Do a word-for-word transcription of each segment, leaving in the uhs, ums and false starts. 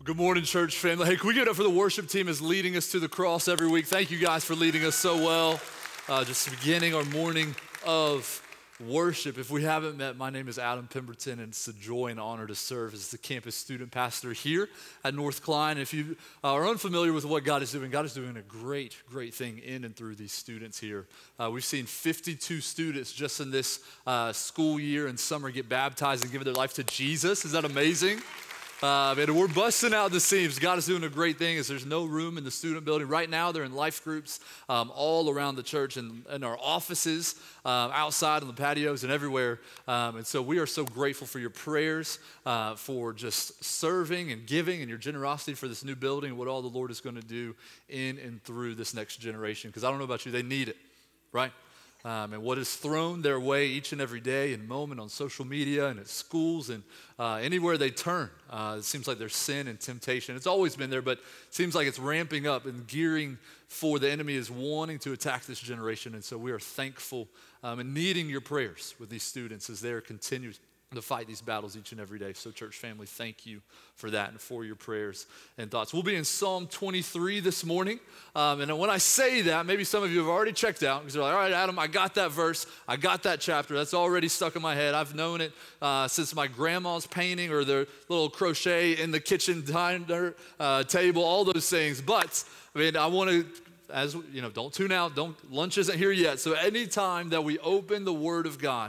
Good morning, church family. Hey, can we give it up for the worship team as leading us to the cross every week? Thank you guys for leading us so well. Uh, just beginning our morning of worship. If we haven't met, my name is Adam Pemberton, and it's a joy and honor to serve as the campus student pastor here at North Klein. If you are unfamiliar with what God is doing, God is doing a great, great thing in and through these students here. Uh, we've seen fifty-two students just in this uh, school year and summer get baptized and give their life to Jesus. Is that amazing? Uh, and we're busting out the seams. God is doing a great thing as there's no room in the student building. Right now, they're in life groups um, all around the church and in our offices, um, outside on the patios and everywhere. Um, and so we are so grateful for your prayers, uh, for just serving and giving and your generosity for this new building and what all the Lord is going to do in and through this next generation. Because I don't know about you, they need it, right? Um, and what is thrown their way each and every day and moment on social media and at schools and uh, anywhere they turn. Uh, it seems like there's sin and temptation. It's always been there, but it seems like it's ramping up and gearing for the enemy is wanting to attack this generation. And so we are thankful um, and needing your prayers with these students as they're continuing to fight these battles each and every day. So church family, thank you for that and for your prayers and thoughts. We'll be in Psalm twenty-three this morning. Um, and when I say that, maybe some of you have already checked out because you're like, all right, Adam, I got that verse. I got that chapter. That's already stuck in my head. I've known it uh, since my grandma's painting or their little crochet in the kitchen diner uh, table, all those things. But I mean, I want to, as you know, don't tune out. Don't lunch isn't here yet. So anytime that we open the Word of God,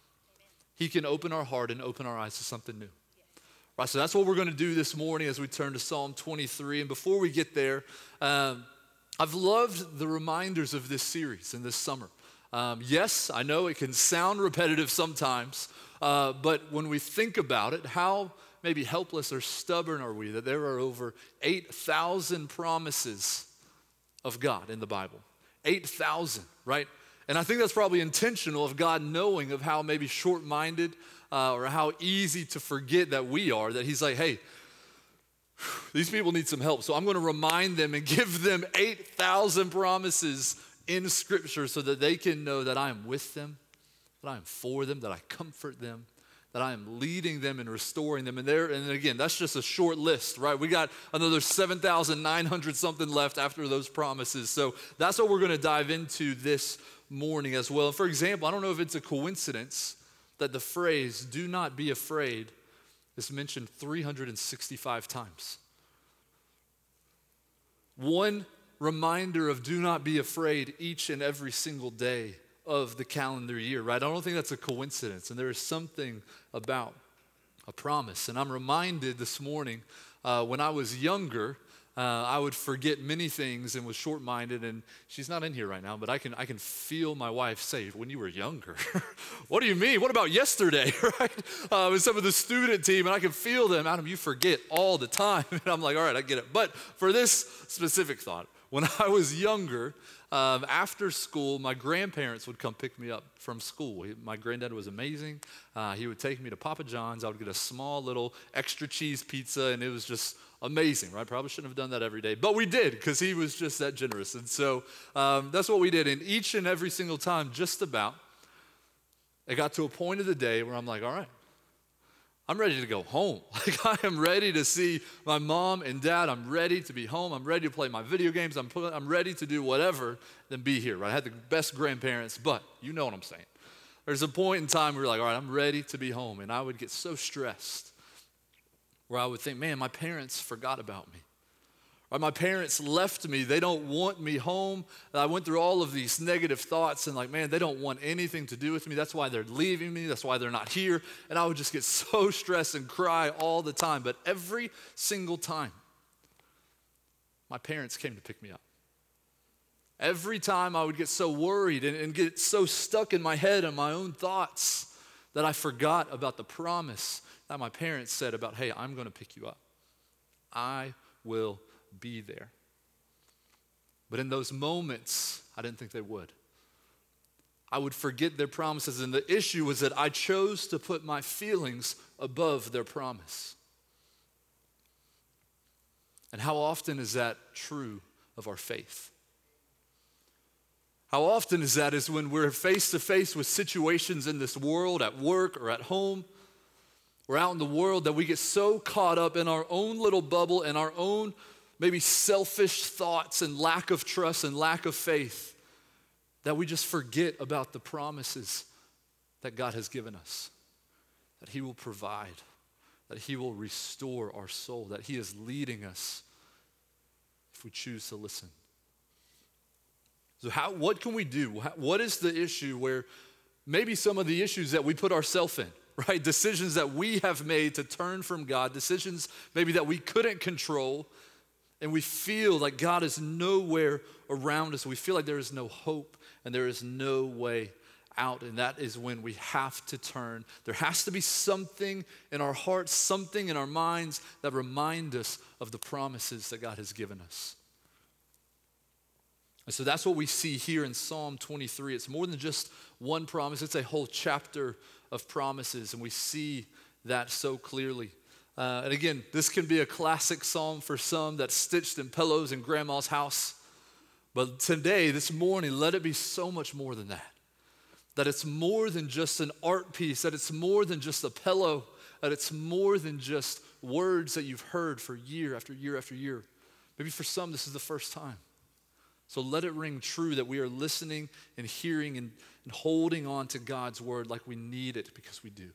He can open our heart and open our eyes to something new. Right, so that's what we're going to do this morning as we turn to Psalm twenty-three. And before we get there, um, I've loved the reminders of this series in this summer. Um, yes, I know it can sound repetitive sometimes, uh, but when we think about it, how maybe helpless or stubborn are we that there are over eight thousand promises of God in the Bible? eight thousand, right? And I think that's probably intentional of God knowing of how maybe short-minded uh, or how easy to forget that we are, that he's like, hey, these people need some help. So I'm going to remind them and give them eight thousand promises in Scripture so that they can know that I am with them, that I am for them, that I comfort them, that I am leading them and restoring them. And there, and again, that's just a short list, right? We got another seven thousand nine hundred something left after those promises. So that's what we're going to dive into this morning as well. For example, I don't know if it's a coincidence that the phrase, do not be afraid, is mentioned three hundred sixty-five times. One reminder of do not be afraid each and every single day of the calendar year, right? I don't think that's a coincidence. And there is something about a promise. And I'm reminded this morning, uh, when I was younger, Uh, I would forget many things and was short-minded, and she's not in here right now, but I can I can feel my wife say, when you were younger, what do you mean? What about yesterday, right? Uh, with some of the student team, and I can feel them, Adam, you forget all the time. And I'm like, all right, I get it. But for this specific thought, when I was younger, um, after school, my grandparents would come pick me up from school. He, my granddad was amazing. Uh, he would take me to Papa John's. I would get a small little extra cheese pizza, and it was just amazing, right? Probably shouldn't have done that every day, but we did because he was just that generous. And so um, that's what we did. And each and every single time, just about, it got to a point of the day where I'm like, all right, I'm ready to go home. Like I am ready to see my mom and dad. I'm ready to be home. I'm ready to play my video games. I'm, I'm ready to do whatever than be here, right? I had the best grandparents, but you know what I'm saying. There's a point in time where you're like, all right, I'm ready to be home. And I would get so stressed where I would think, man, my parents forgot about me. Or my parents left me. They don't want me home. I went through all of these negative thoughts and like, man, they don't want anything to do with me. That's why they're leaving me. That's why they're not here. And I would just get so stressed and cry all the time. But every single time, my parents came to pick me up. Every time I would get so worried and, and get so stuck in my head and my own thoughts that I forgot about the promise that my parents said about, hey, I'm going to pick you up. I will be there. But in those moments, I didn't think they would. I would forget their promises, and the issue was that I chose to put my feelings above their promise. And how often is that true of our faith? How often is that is when we're face to face with situations in this world, at work or at home, We're out in the world that we get so caught up in our own little bubble and our own maybe selfish thoughts and lack of trust and lack of faith that we just forget about the promises that God has given us, that he will provide, that he will restore our soul, that he is leading us if we choose to listen. So how, what can we do? What is the issue where maybe some of the issues that we put ourselves in, right? Decisions that we have made to turn from God, decisions maybe that we couldn't control, and we feel like God is nowhere around us. We feel like there is no hope and there is no way out, and that is when we have to turn. There has to be something in our hearts, something in our minds that remind us of the promises that God has given us. And so that's what we see here in Psalm twenty-three. It's more than just one promise. It's a whole chapter of promises, and we see that so clearly. Uh, and again, this can be a classic psalm for some that's stitched in pillows in grandma's house. But today, this morning, let it be so much more than that. That it's more than just an art piece, that it's more than just a pillow, that it's more than just words that you've heard for year after year after year. Maybe for some, this is the first time. So let it ring true that we are listening and hearing and, and holding on to God's word like we need it, because we do.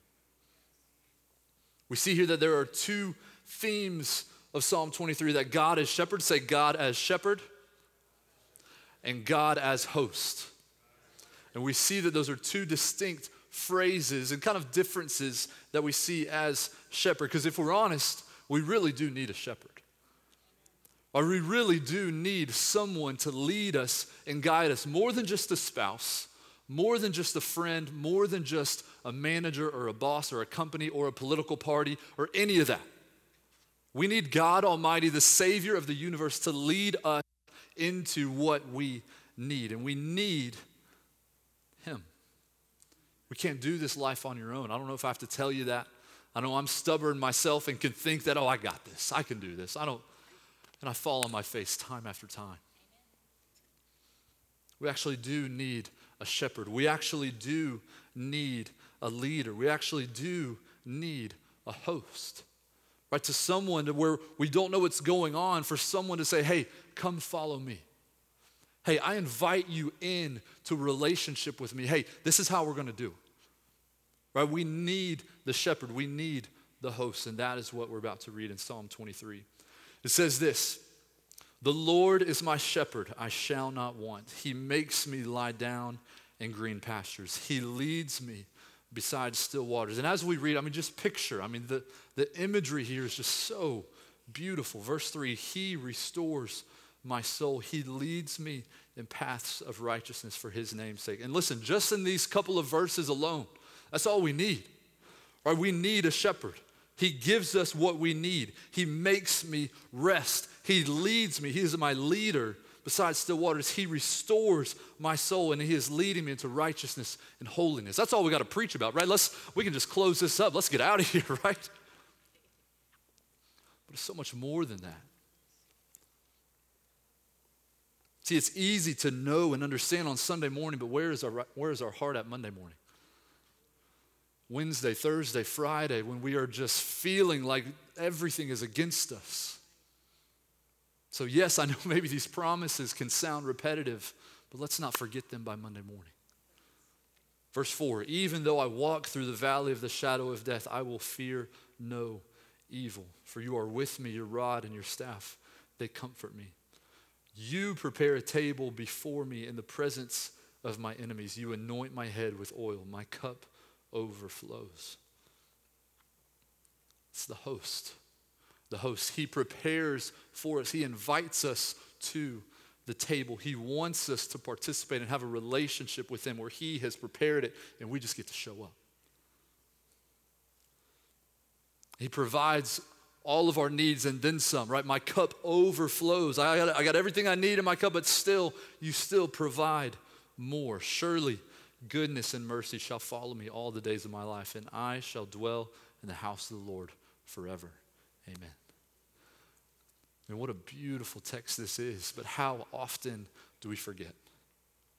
We see here that there are two themes of Psalm twenty-three, that God as shepherd, say God as shepherd, and God as host. And we see that those are two distinct phrases and kind of differences that we see as shepherd. Because if we're honest, we really do need a shepherd. Or we really do need someone to lead us and guide us, more than just a spouse, more than just a friend, more than just a manager or a boss or a company or a political party or any of that. We need God Almighty, the Savior of the universe, to lead us into what we need. And we need him. We can't do this life on your own. I don't know if I have to tell you that. I know I'm stubborn myself and can think that, oh, I got this. I can do this. I don't. And I fall on my face time after time. We actually do need a shepherd. We actually do need a leader. We actually do need a host. Right? To someone to where we don't know what's going on, for someone to say, hey, come follow me. Hey, I invite you in to a relationship with me. Hey, this is how we're going to do it. Right? We need the shepherd. We need the host. And that is what we're about to read in Psalm twenty-three. It says this: the Lord is my shepherd, I shall not want. He makes me lie down in green pastures. He leads me beside still waters. And as we read, I mean, just picture, I mean, the, the imagery here is just so beautiful. Verse three, he restores my soul. He leads me in paths of righteousness for his name's sake. And listen, just in these couple of verses alone, that's all we need. Right? We need a shepherd. He gives us what we need. He makes me rest. He leads me. He is my leader beside still waters. He restores my soul, and he is leading me into righteousness and holiness. That's all we got to preach about, right? Let's, we can just close this up. Let's get out of here, right? But it's so much more than that. See, it's easy to know and understand on Sunday morning, but where is our, where is our heart at Monday morning? Wednesday, Thursday, Friday, when we are just feeling like everything is against us. So yes, I know maybe these promises can sound repetitive, but let's not forget them by Monday morning. Verse four, even though I walk through the valley of the shadow of death, I will fear no evil, for you are with me, your rod and your staff, they comfort me. You prepare a table before me in the presence of my enemies. You anoint my head with oil, my cup overflows. It's the host. The host. He prepares for us. He invites us to the table. He wants us to participate and have a relationship with him where he has prepared it and we just get to show up. He provides all of our needs and then some, right? My cup overflows. I got, I got everything I need in my cup, but still, you still provide more. Surely, goodness and mercy shall follow me all the days of my life, and I shall dwell in the house of the Lord forever. Amen. And what a beautiful text this is, but how often do we forget?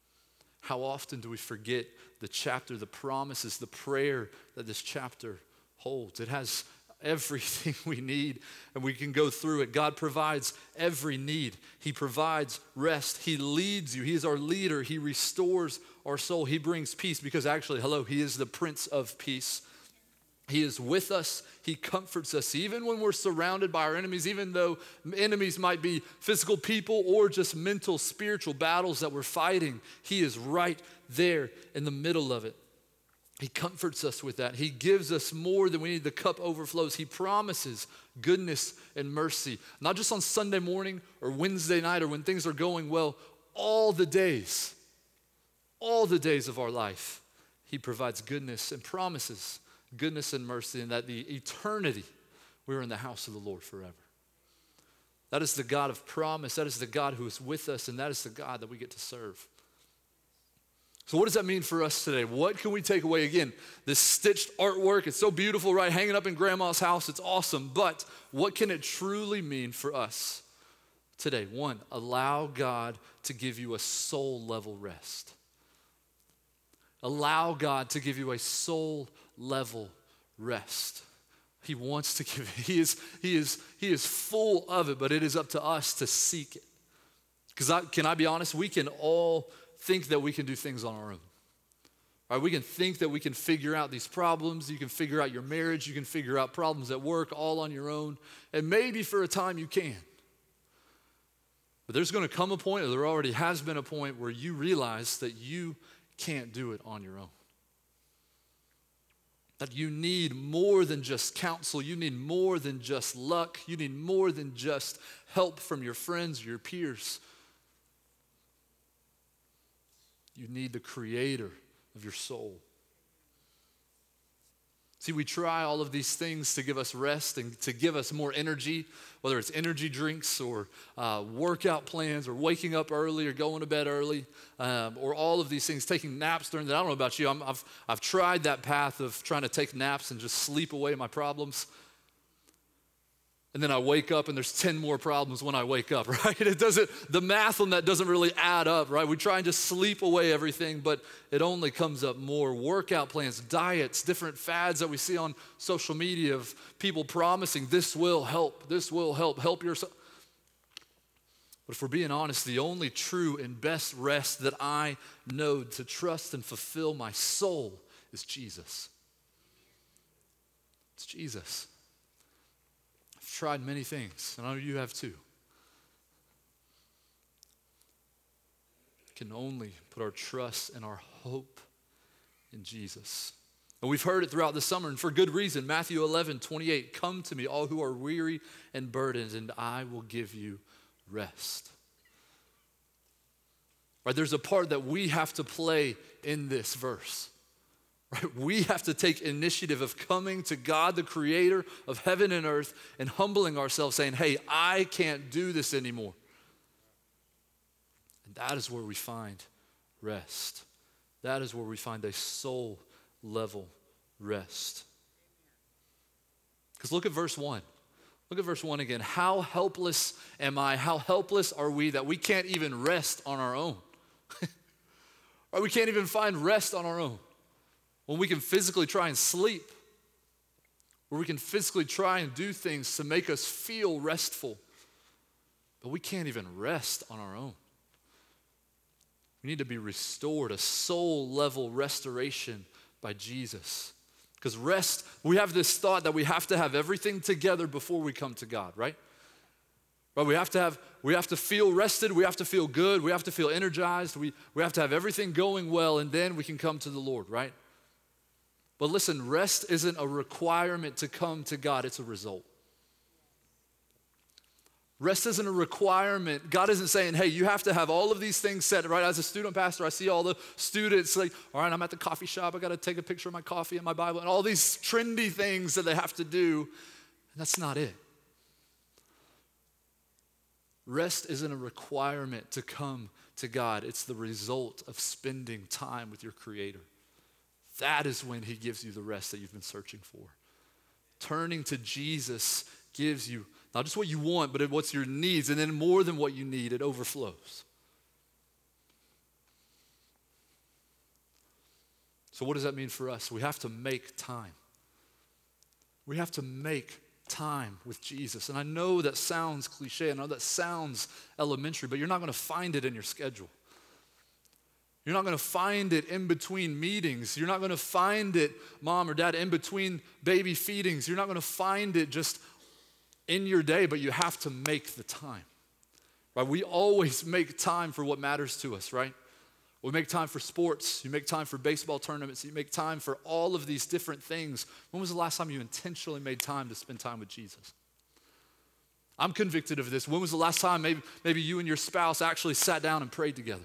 How often do we forget the chapter, the promises, the prayer that this chapter holds. It has everything we need, and we can go through it. God provides every need. He provides rest. He leads you. He is our leader. He restores our soul. He brings peace because actually, hello, he is the Prince of Peace. He is with us. He comforts us. Even when we're surrounded by our enemies, even though enemies might be physical people or just mental, spiritual battles that we're fighting, he is right there in the middle of it. He comforts us with that. He gives us more than we need. The cup overflows. He promises goodness and mercy, not just on Sunday morning or Wednesday night or when things are going well, all the days, all the days of our life. He provides goodness and promises goodness and mercy, and that the eternity we're in the house of the Lord forever. That is the God of promise. That is the God who is with us, and that is the God that we get to serve. So what does that mean for us today? What can we take away? Again, this stitched artwork, it's so beautiful, right? Hanging up in grandma's house, it's awesome. But what can it truly mean for us today? One, allow God to give you a soul level rest. Allow God to give you a soul level rest. He wants to give it. He is, he is, he is full of it, but it is up to us to seek it. Because I, can I be honest? We can all think that we can do things on our own. Right? We can think that we can figure out these problems. You can figure out your marriage. You can figure out problems at work all on your own. And maybe for a time you can. But there's going to come a point, or there already has been a point, where you realize that you can't do it on your own. That you need more than just counsel. You need more than just luck. You need more than just help from your friends or your peers. You need the creator of your soul. See, we try all of these things to give us rest and to give us more energy, whether it's energy drinks or uh, workout plans or waking up early or going to bed early, um, or all of these things, taking naps during the day. I don't know about you. I'm, I've, I've tried that path of trying to take naps and just sleep away my problems. And then I wake up and there's ten more problems when I wake up, right? It doesn't, the math on that doesn't really add up, right? We try and just sleep away everything, but it only comes up more. Workout plans, diets, different fads that we see on social media of people promising this will help, this will help, help yourself. But if we're being honest, the only true and best rest that I know to trust and fulfill my soul is Jesus. It's Jesus. Tried many things, and I know you have too. We can only put our trust and our hope in Jesus. And we've heard it throughout the summer, and for good reason. Matthew eleven, twenty-eight, come to me, all who are weary and burdened, and I will give you rest. Right, there's a part that we have to play in this verse. Right? We have to take initiative of coming to God, the creator of heaven and earth, and humbling ourselves, saying, hey, I can't do this anymore. And that is where we find rest. That is where we find a soul level rest. Because look at verse one. Look at verse one again. How helpless am I? How helpless are we that we can't even rest on our own? Or we can't even find rest on our own. When we can physically try and sleep, where we can physically try and do things to make us feel restful, but we can't even rest on our own. We need to be restored, a soul level restoration by Jesus. Because rest, we have this thought that we have to have everything together before we come to God, right? Right, we have to have, we have to feel rested, we have to feel good, we have to feel energized, we, we have to have everything going well, and then we can come to the Lord, right? But listen, rest isn't a requirement to come to God, it's a result. Rest isn't a requirement. God isn't saying, hey, you have to have all of these things set, right? As a student pastor, I see all the students like, all right, I'm at the coffee shop, I gotta take a picture of my coffee and my Bible, and all these trendy things that they have to do, and that's not it. Rest isn't a requirement to come to God, it's the result of spending time with your Creator. That is when he gives you the rest that you've been searching for. Turning to Jesus gives you not just what you want, but what's your needs, and then more than what you need, it overflows. So what does that mean for us? We have to make time. We have to make time with Jesus. And I know that sounds cliche, I know that sounds elementary, but you're not going to find it in your schedule. You're not going to find it in between meetings. You're not going to find it, mom or dad, in between baby feedings. You're not going to find it just in your day, but you have to make the time. Right? We always make time for what matters to us, right? We make time for sports. You make time for baseball tournaments. You make time for all of these different things. When was the last time you intentionally made time to spend time with Jesus? I'm convicted of this. When was the last time maybe, maybe you and your spouse actually sat down and prayed together?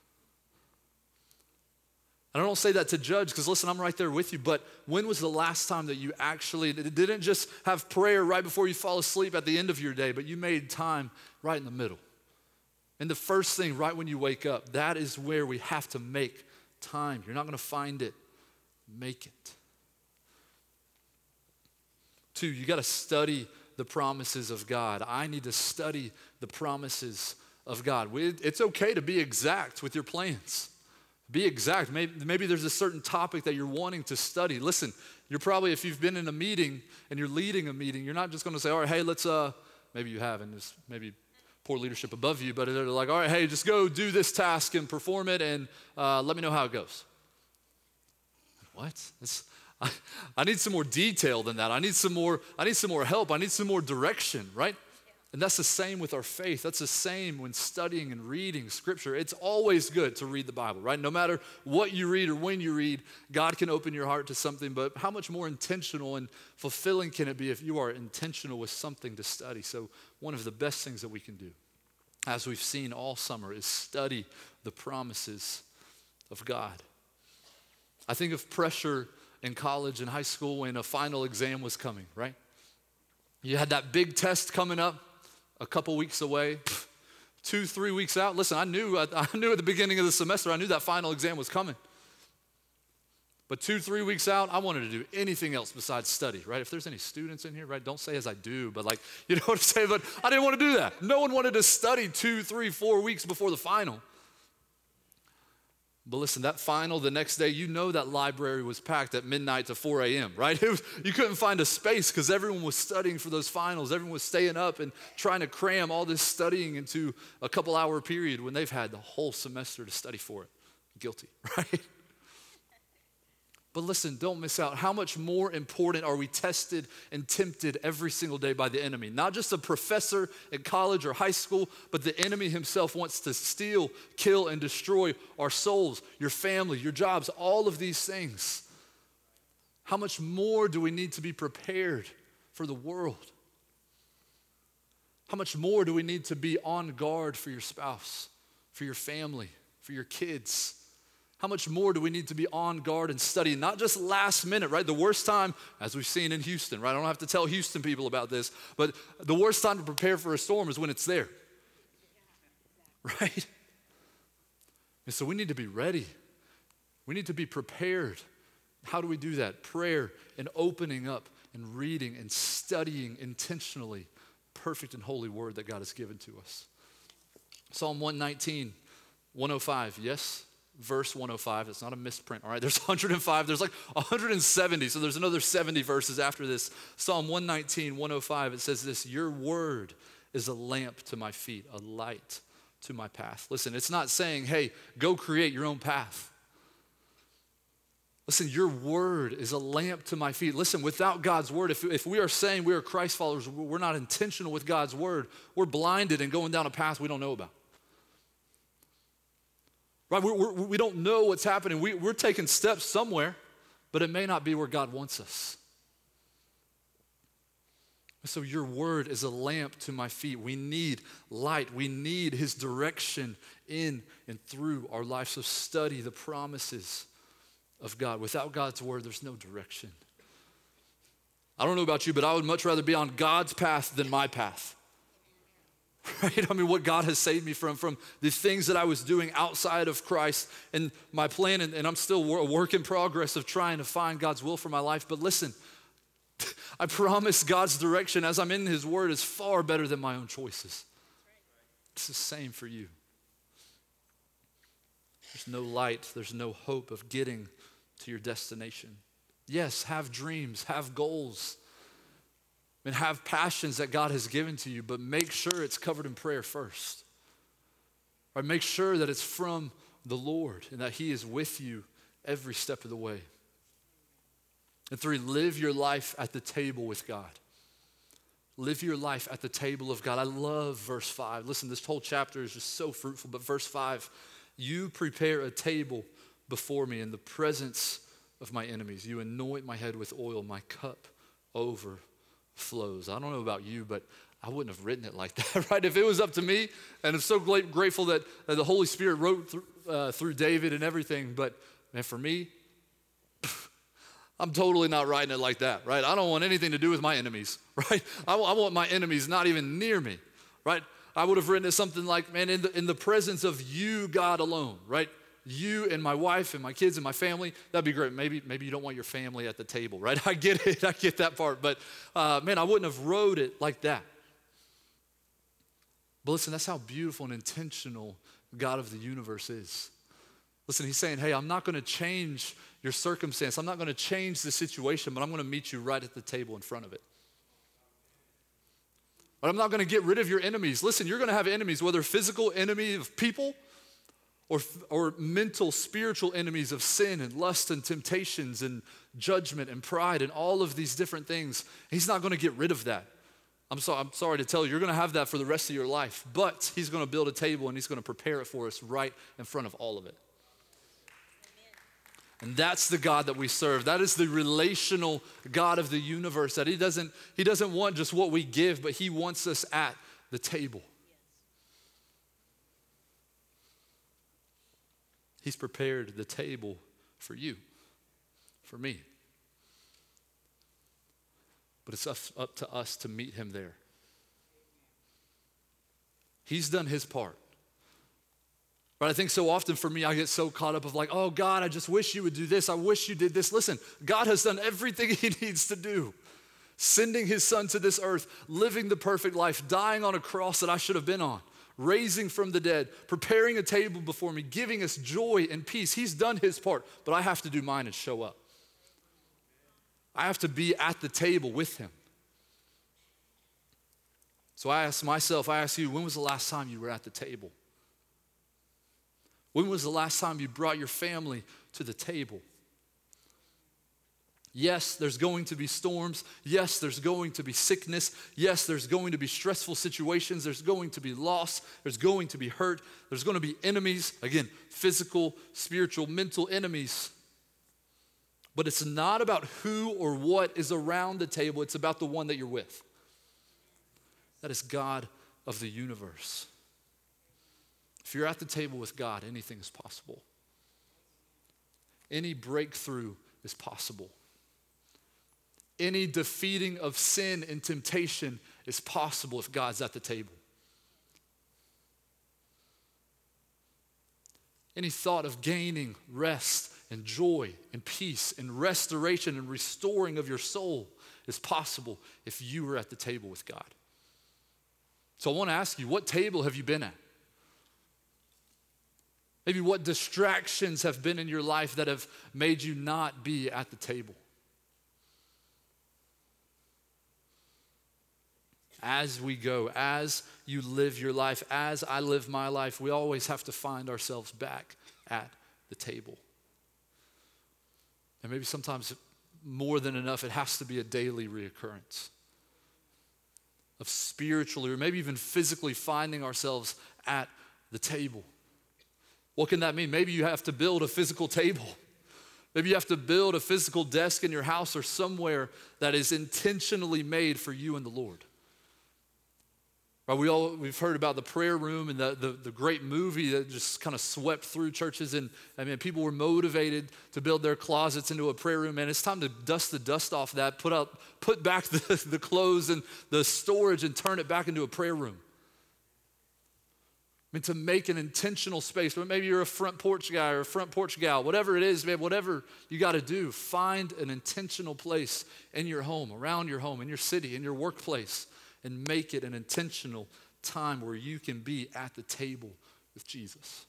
And I don't say that to judge, because listen, I'm right there with you, but when was the last time that you actually didn't just have prayer right before you fall asleep at the end of your day, but you made time right in the middle? And the first thing, right when you wake up, that is where we have to make time. You're not going to find it. Make it. Two, you got to study the promises of God. I need to study the promises of God. It's okay to be exact with your plans. Be exact. Maybe, maybe there's a certain topic that you're wanting to study. Listen, you're probably, if you've been in a meeting and you're leading a meeting, you're not just going to say, all right, hey, let's, uh, maybe you have, and there's maybe poor leadership above you, but they're like, all right, hey, just go do this task and perform it, and uh, let me know how it goes. What? It's, I, I need some more detail than that. I need some more, I need some more help. I need some more direction, right? And that's the same with our faith. That's the same when studying and reading Scripture. It's always good to read the Bible, right? No matter what you read or when you read, God can open your heart to something, but how much more intentional and fulfilling can it be if you are intentional with something to study? So one of the best things that we can do, as we've seen all summer, is study the promises of God. I think of pressure in college and high school when a final exam was coming, right? You had that big test coming up, a couple weeks away, two, three weeks out. Listen, I knew, I, I knew at the beginning of the semester, I knew that final exam was coming. But two, three weeks out, I wanted to do anything else besides study, right? If there's any students in here, right, don't say as I do, but like, you know what I'm saying? But I didn't want to do that. No one wanted to study two, three, four weeks before the final. But listen, that final, the next day, you know that library was packed at midnight to four a.m., right? It was, you couldn't find a space because everyone was studying for those finals. Everyone was staying up and trying to cram all this studying into a couple hour period when they've had the whole semester to study for it. Guilty, right? But listen, don't miss out. How much more important are we tested and tempted every single day by the enemy? Not just a professor in college or high school, but the enemy himself wants to steal, kill, and destroy our souls, your family, your jobs, all of these things. How much more do we need to be prepared for the world? How much more do we need to be on guard for your spouse, for your family, for your kids? How much more do we need to be on guard and study? Not just last minute, right? The worst time, as we've seen in Houston, right? I don't have to tell Houston people about this, but the worst time to prepare for a storm is when it's there, right? And so we need to be ready. We need to be prepared. How do we do that? Prayer and opening up and reading and studying intentionally perfect and holy word that God has given to us. Psalm one nineteen, one oh five, yes? Verse one oh five, it's not a misprint, all right? There's one hundred five, there's like one hundred seventy, so there's another seventy verses after this. Psalm one nineteen, one oh five, it says this, your word is a lamp to my feet, a light to my path. Listen, it's not saying, hey, go create your own path. Listen, your word is a lamp to my feet. Listen, without God's word, if, if we are saying we are Christ followers, we're not intentional with God's word, we're blinded and going down a path we don't know about. Right, we're, we're, we don't know what's happening. We, we're taking steps somewhere, but it may not be where God wants us. So your word is a lamp to my feet. We need light. We need his direction in and through our life. So study the promises of God. Without God's word, there's no direction. I don't know about you, but I would much rather be on God's path than my path. Right? I mean, what God has saved me from, from the things that I was doing outside of Christ and my plan, and, and I'm still a work in progress of trying to find God's will for my life. But listen, I promise God's direction as I'm in his word is far better than my own choices. It's the same for you. There's no light, there's no hope of getting to your destination. Yes, have dreams, have goals, and have passions that God has given to you, but make sure it's covered in prayer first. Right? Make sure that it's from the Lord and that he is with you every step of the way. And three, live your life at the table with God. Live your life at the table of God. I love verse five. Listen, this whole chapter is just so fruitful, but verse five, you prepare a table before me in the presence of my enemies. You anoint my head with oil, my cup overflows. I don't know about you, but I wouldn't have written it like that, right? If it was up to me, and I'm so grateful that, that the Holy Spirit wrote through, uh, through David and everything, but man, for me, I'm totally not writing it like that, right? I don't want anything to do with my enemies, right? I, I want my enemies not even near me, right? I would have written it something like, man, in the, in the presence of you, God alone, right? You and my wife and my kids and my family, that'd be great. Maybe, maybe you don't want your family at the table, right? I get it, I get that part, but uh, man, I wouldn't have wrote it like that. But listen, that's how beautiful and intentional God of the universe is. Listen, he's saying, hey, I'm not going to change your circumstance. I'm not going to change the situation, but I'm going to meet you right at the table in front of it. But I'm not going to get rid of your enemies. Listen, you're going to have enemies, whether physical enemy of people or, or mental, spiritual enemies of sin and lust and temptations and judgment and pride and all of these different things. He's not going to get rid of that. I'm, so, I'm sorry to tell you, you're going to have that for the rest of your life, but he's going to build a table and he's going to prepare it for us right in front of all of it. And that's the God that we serve. That is the relational God of the universe, that he doesn't, he doesn't want just what we give, but he wants us at the table. He's prepared the table for you, for me. But it's up, up to us to meet him there. He's done his part. But I think so often for me, I get so caught up of like, oh God, I just wish you would do this. I wish you did this. Listen, God has done everything he needs to do. Sending his son to this earth, living the perfect life, dying on a cross that I should have been on, raising from the dead, preparing a table before me, giving us joy and peace. He's done his part, but I have to do mine and show up. I have to be at the table with him. So I ask myself, I ask you, when was the last time you were at the table? When was the last time you brought your family to the table? Yes, there's going to be storms. Yes, there's going to be sickness. Yes, there's going to be stressful situations. There's going to be loss. There's going to be hurt. There's going to be enemies. Again, physical, spiritual, mental enemies. But it's not about who or what is around the table. It's about the one that you're with. That is God of the universe. If you're at the table with God, anything is possible. Any breakthrough is possible. Any defeating of sin and temptation is possible if God's at the table. Any thought of gaining rest and joy and peace and restoration and restoring of your soul is possible if you are at the table with God. So I want to ask you, what table have you been at? Maybe what distractions have been in your life that have made you not be at the table? As we go, as you live your life, as I live my life, we always have to find ourselves back at the table. And maybe sometimes more than enough, it has to be a daily reoccurrence of spiritually or maybe even physically finding ourselves at the table. What can that mean? Maybe you have to build a physical table. Maybe you have to build a physical desk in your house or somewhere that is intentionally made for you and the Lord. Right, we all, we've heard about the prayer room and the, the, the great movie that just kind of swept through churches, and I mean, people were motivated to build their closets into a prayer room, and it's time to dust the dust off that, put up, put back the, the clothes and the storage and turn it back into a prayer room. I mean, to make an intentional space. Maybe you're a front porch guy or a front porch gal, whatever it is, man, whatever you got to do, find an intentional place in your home, around your home, in your city, in your workplace, and make it an intentional time where you can be at the table with Jesus.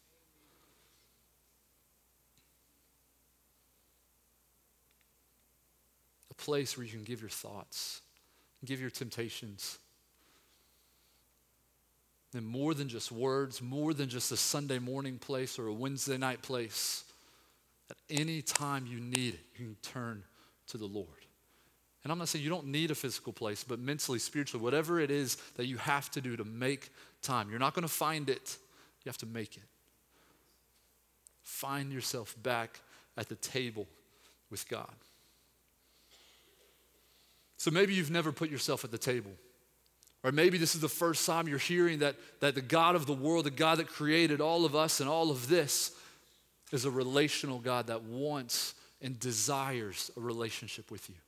A place where you can give your thoughts, Give your temptations. And more than just words, more than just a Sunday morning place or a Wednesday night place, at any time you need it, you can turn to the Lord. And I'm not saying you don't need a physical place, but mentally, spiritually, whatever it is that you have to do to make time, you're not going to find it. You have to make it. Find yourself back at the table with God. So maybe you've never put yourself at the table. Or maybe this is the first time you're hearing that, that the God of the world, the God that created all of us and all of this, is a relational God that wants and desires a relationship with you.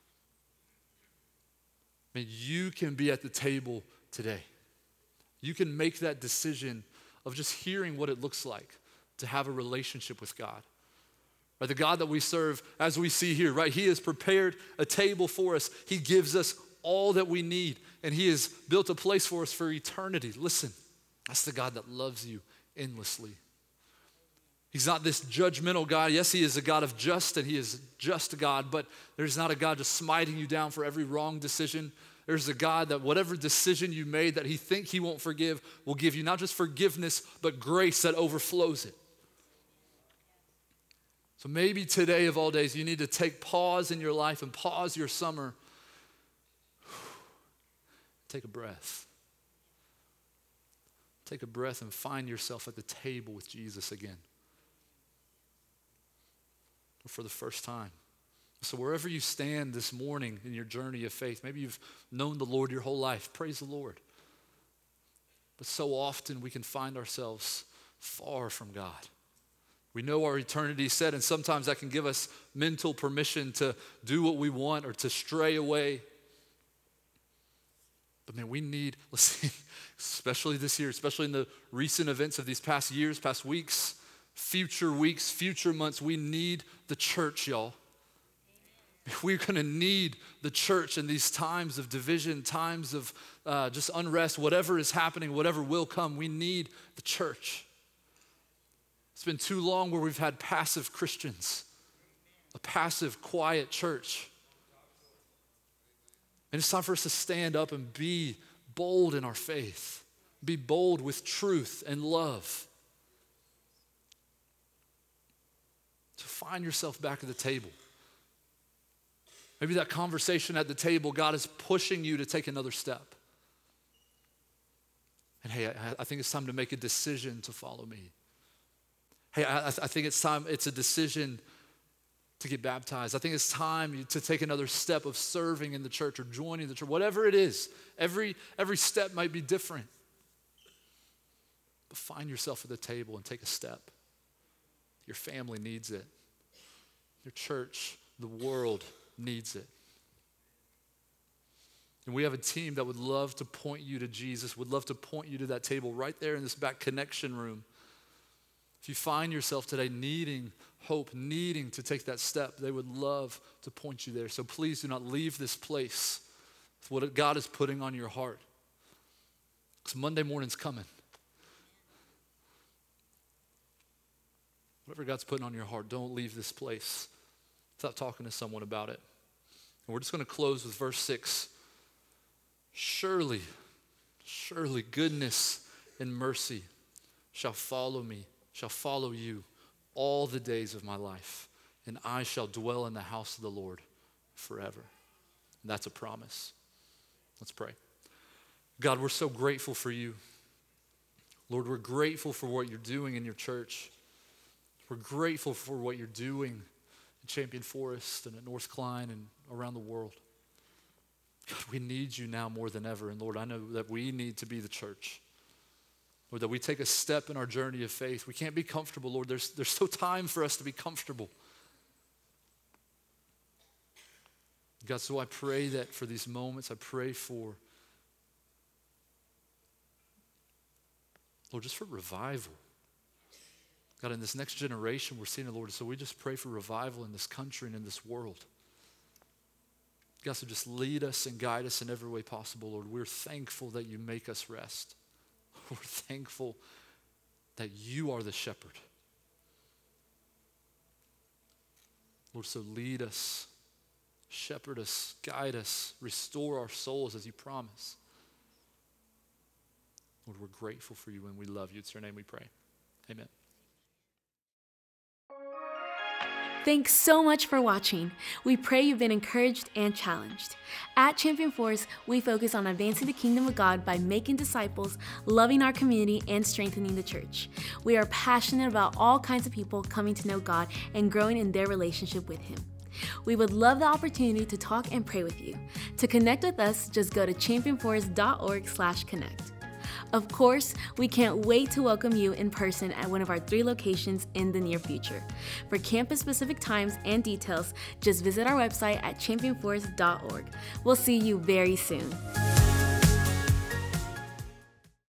I mean, you can be at the table today. You can make that decision of just hearing what it looks like to have a relationship with God. Right? The God that we serve, as we see here, right? He has prepared a table for us. He gives us all that we need, and he has built a place for us for eternity. Listen, that's the God that loves you endlessly. He's not this judgmental God. Yes, he is a God of just, and he is just God, but there's not a God just smiting you down for every wrong decision. There's a God that whatever decision you made that he think he won't forgive will give you not just forgiveness, but grace that overflows it. So maybe today of all days, you need to take pause in your life and pause your summer. Take a breath. Take a breath and find yourself at the table with Jesus again. Or for the first time. So wherever you stand this morning in your journey of faith, maybe you've known the Lord your whole life. Praise the Lord. But so often we can find ourselves far from God. We know our eternity is set, and sometimes that can give us mental permission to do what we want or to stray away. But man, we need, listen, especially this year, especially in the recent events of these past years, past weeks, future weeks, future months, we need the church, y'all. We're going to need the church in these times of division, times of uh, just unrest, whatever is happening, whatever will come, we need the church. It's been too long where we've had passive Christians, a passive, quiet church. And it's time for us to stand up and be bold in our faith, be bold with truth and love. To find yourself back at the table. Maybe that conversation at the table, God is pushing you to take another step. And hey, I, I think it's time to make a decision to follow me. Hey, I, I think it's time, it's a decision to get baptized. I think it's time to take another step of serving in the church or joining the church, whatever it is. Every, every step might be different. But find yourself at the table and take a step. Your family needs it. Your church, the world needs it. And we have a team that would love to point you to Jesus, would love to point you to that table right there in this back connection room. If you find yourself today needing hope, needing to take that step, they would love to point you there. So please do not leave this place with what God is putting on your heart. Because Monday morning's coming. Whatever God's putting on your heart, don't leave this place without talking to someone about it. And we're just going to close with verse six. Surely, surely goodness and mercy shall follow me, shall follow you all the days of my life, and I shall dwell in the house of the Lord forever. And that's a promise. Let's pray. God, we're so grateful for you. Lord, we're grateful for what you're doing in your church. We're grateful for what you're doing in Champion Forest and at North Klein and around the world. God, we need you now more than ever. And Lord, I know that we need to be the church. Lord, that we take a step in our journey of faith. We can't be comfortable, Lord. There's, there's no time for us to be comfortable. God, so I pray that for these moments, I pray for, Lord, just for revival. God, in this next generation, we're seeing it, Lord. So we just pray for revival in this country and in this world. God, so just lead us and guide us in every way possible, Lord. We're thankful that you make us rest. We're thankful that you are the shepherd. Lord, so lead us, Shepherd us, guide us, restore our souls as you promise. Lord, we're grateful for you and we love you. It's your name we pray. Amen. Thanks so much for watching. We pray you've been encouraged and challenged. At Champion Force, we focus on advancing the kingdom of God by making disciples, loving our community, and strengthening the church. We are passionate about all kinds of people coming to know God and growing in their relationship with Him. We would love the opportunity to talk and pray with you. To connect with us, just go to champion force dot org slash connect. Of course, we can't wait to welcome you in person at one of our three locations in the near future. For campus-specific times and details, just visit our website at champion force dot org. We'll see you very soon.